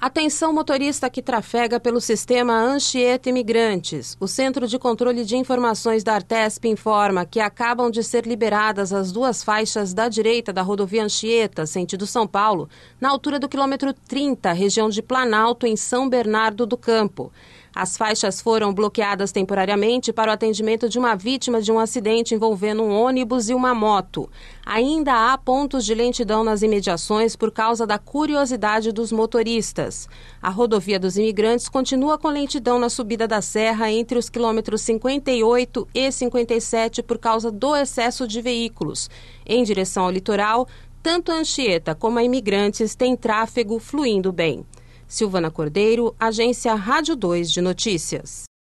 Atenção motorista que trafega pelo sistema Anchieta Imigrantes. O Centro de Controle de Informações da Artesp informa que acabam de ser liberadas as duas faixas da direita da rodovia Anchieta, sentido São Paulo, na altura do quilômetro 30, região de Planalto, em São Bernardo do Campo. As faixas foram bloqueadas temporariamente para o atendimento de uma vítima de um acidente envolvendo um ônibus e uma moto. Ainda há pontos de lentidão nas imediações por causa da curiosidade dos motoristas. A rodovia dos Imigrantes continua com lentidão na subida da serra entre os quilômetros 58 e 57 por causa do excesso de veículos. Em direção ao litoral, tanto a Anchieta como a Imigrantes têm tráfego fluindo bem. Silvana Cordeiro, Agência Rádio 2 de Notícias.